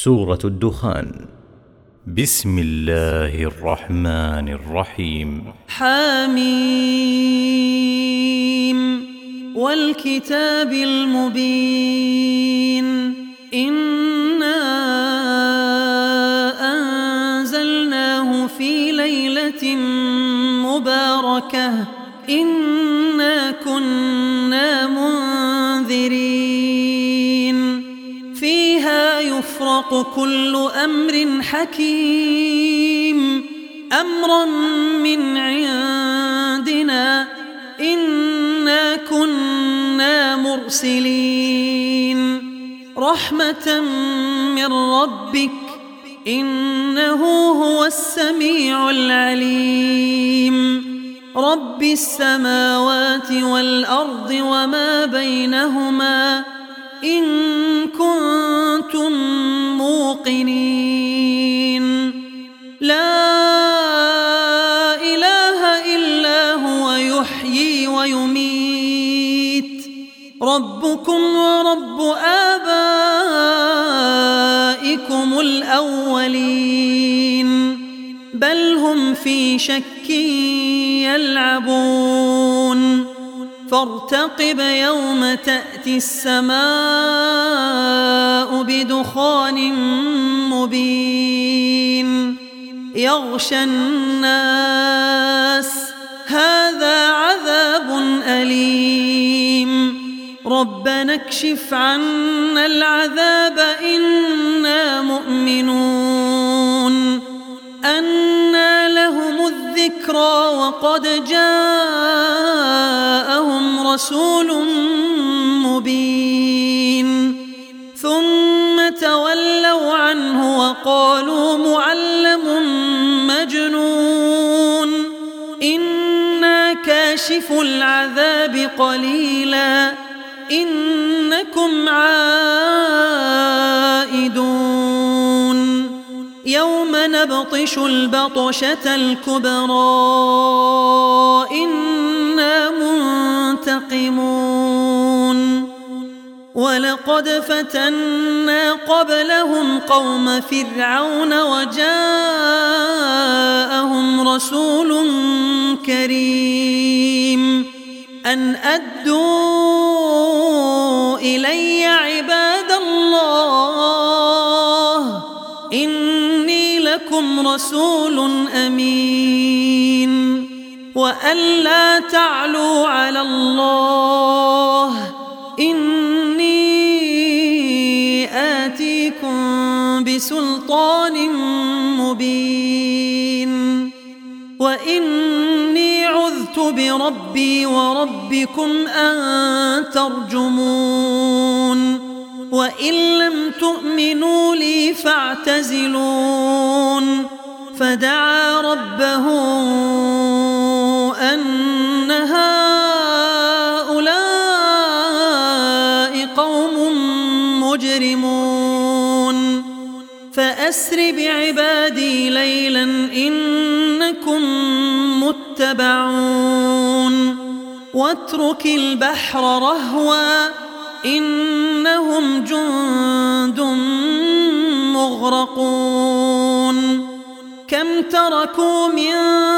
سورة الدخان. بسم الله الرحمن الرحيم. حميم والكتاب المبين. إنا أنزلناه في ليلة مباركة إنا كنا منذرين فيها يفرق كل أمر حكيم أمرا من عندنا إنا كنا مرسلين رحمة من ربك إنه هو السميع العليم رب السماوات والأرض وما بينهما إن كنتم موقنين لا إله إلا هو يحيي ويميت ربكم ورب آبائكم الأولين بل هم في شك يلعبون فارتقب يوم تأتي السماء بدخان مبين يغشى الناس هذا عذاب أليم ربنا اكشف عنا العذاب إنا مؤمنون أنى لهم الذكرى وقد جاءهم رسول مبين ثم تولوا عنه وقالوا معلم مجنون إنا كاشف العذاب قليلا إنكم عائدون يوم نبطش البطشة الكبرى إنا منتقمون ولقد فتنا قبلهم قوم فرعون وجاءهم رسول كريم أن أدوا إلي عباد الله إني لكم رسول أمين وأن لا تعلوا على الله إني آتيكم بسلطان مبين وإني عذت بربي وربكم أن ترجمون وإن لم تؤمنوا لي فاعتزلون فدعا ربه أن هؤلاء قوم مجرمون فأسر بعبادي ليلا إنكم متبعون واترك البحر رهوا إنهم جند مغرقون كم تركوا من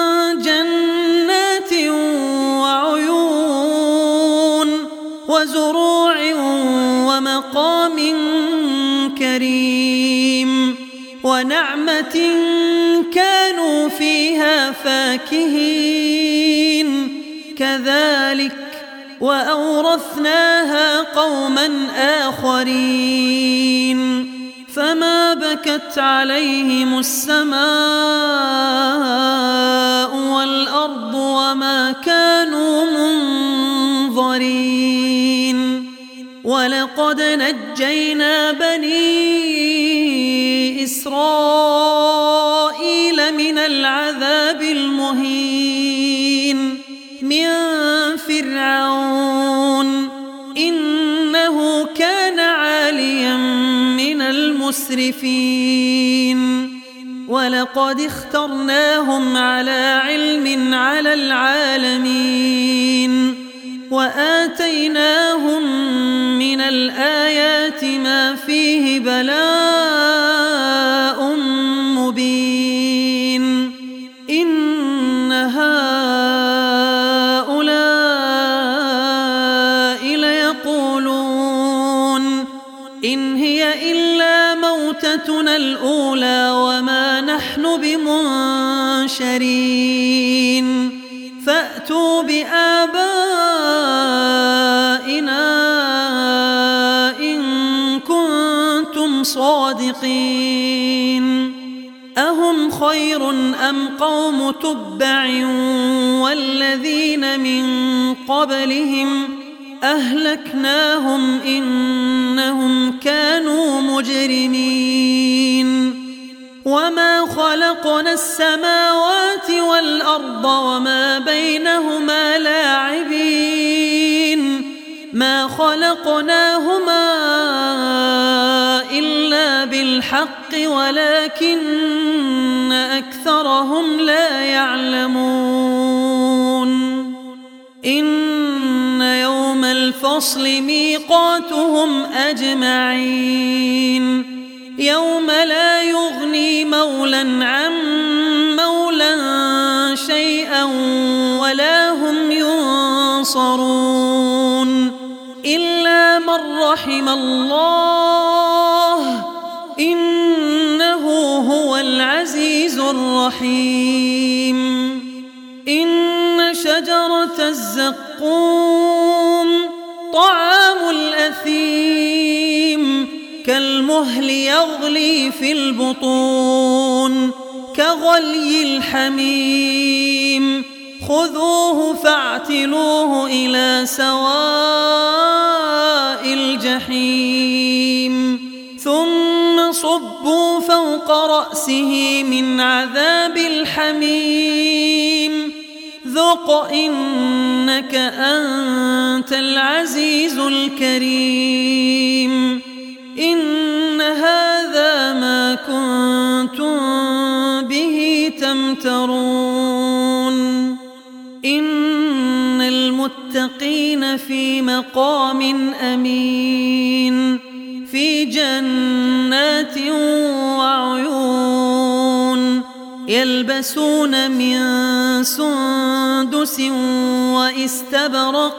جنات وعيون وزروع ومقام كريم ونعمة كانوا فيها فاكهين كذلك وأورثناها قوما آخرين فما بكت عليهم السماء والأرض وما كانوا منظرين ولقد نجينا بني إسرائيل من العذاب المهين من فرعون إنه كان عاليا من المسرفين ولقد اخترناهم على علم على العالمين وآتيناهم من الآيات ما فيه بلاء موتتنا الأولى وما نحن بمنشرين فأتوا بآبائنا إن كنتم صادقين أهم خير أم قوم تبع والذين من قبلهم أهلكناهم إنهم كانوا مجرمين وما خلقنا السماوات والأرض وما بينهما لاعبين ما خلقناهما إلا بالحق ولكن أكثرهم لا يعلمون إن يوم الفصل ميقاتهم أجمعين يوم لا يغني مولى عن مولى شيئا ولا هم ينصرون إلا من رحم الله إنه هو العزيز الرحيم إن شجرة الزقوم طعام الأثيم كالمهل يغلي في البطون كغلي الحميم خذوه فاعتلوه إلى سواء الجحيم ثم صبوا فوق رأسه من عذاب الحميم ذق إنك أنت العزيز الكريم إن هذا ما كنتم به تمترون إن المتقين في مقام أمين في جنات وعيون يلبسون من سندس وإستبرق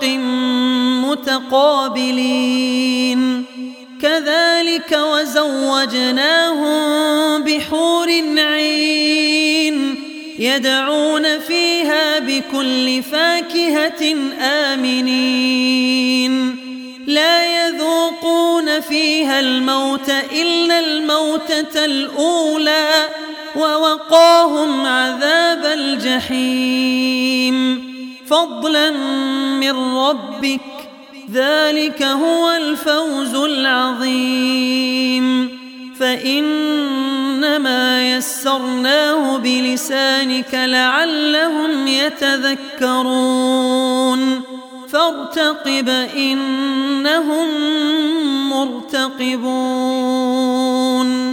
متقابلين كذلك وزوجناهم بحور عين يدعون فيها بكل فاكهة آمنين لا يذوقون فيها الموت إلا الموتة الأولى ووقاهم عذاب الجحيم فضلا من ربك ذلك هو الفوز العظيم فإنما يسرناه بلسانك لعلهم يتذكرون فارتقب إنهم مرتقبون